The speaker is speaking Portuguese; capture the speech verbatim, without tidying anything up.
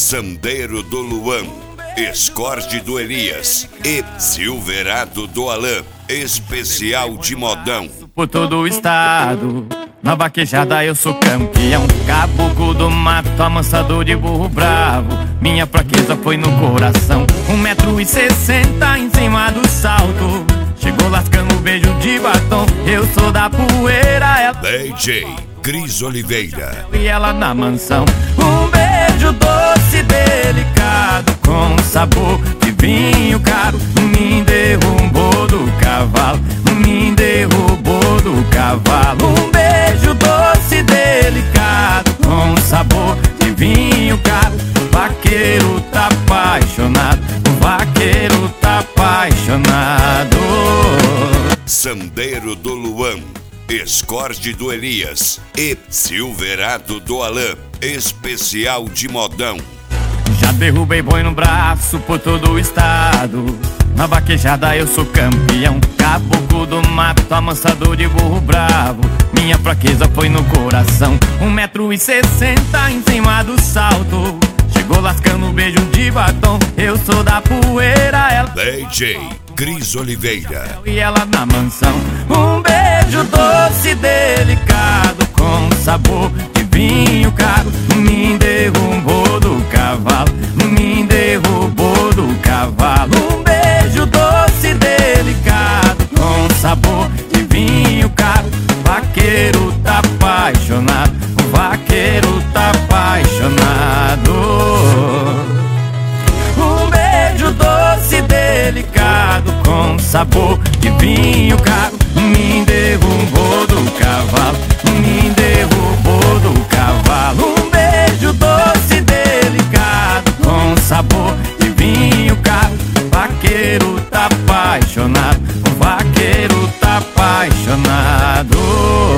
Sandeiro do Luan, Escort do Elias e Silverado do Alain, especial de modão. Por todo o estado, na vaquejada eu sou campeão. Caboclo do mato, amansador de burro bravo. Minha fraqueza foi no coração. Um metro e sessenta em cima do salto. Chegou lascando um beijo de batom. Eu sou da poeira, ela D J Cris Oliveira e ela na mansão. Um beijo doce, delicado, com sabor de vinho caro. Me derrubou do cavalo, me derrubou do cavalo. Um beijo doce, delicado, com sabor de vinho caro. O vaqueiro tá apaixonado, o vaqueiro tá apaixonado. Sandeiro do Luan, Escort do Elias e Silverado do Alain, especial de modão. Já derrubei boi no braço por todo o estado. Na vaquejada eu sou campeão. Caboclo do mato, amansador de burro bravo. Minha fraqueza foi no coração. Um metro e sessenta em cima do salto. Chegou lascando um beijo de batom. Eu sou da poeira, ela D J Cris Oliveira e ela na mansão. Um beijo doce, delicado, com sabor de vinho caro. Me derrubou do cavalo, me derrubou do cavalo. Um beijo doce, delicado, com sabor de vinho caro. O vaqueiro tá apaixonado, o vaqueiro tá apaixonado. Um beijo doce, delicado, com sabor de vinho caro. Me derrubou do cavalo, me derrubou do cavalo. Um beijo doce, delicado, com sabor de vinho caro. O vaqueiro tá apaixonado, o vaqueiro tá apaixonado.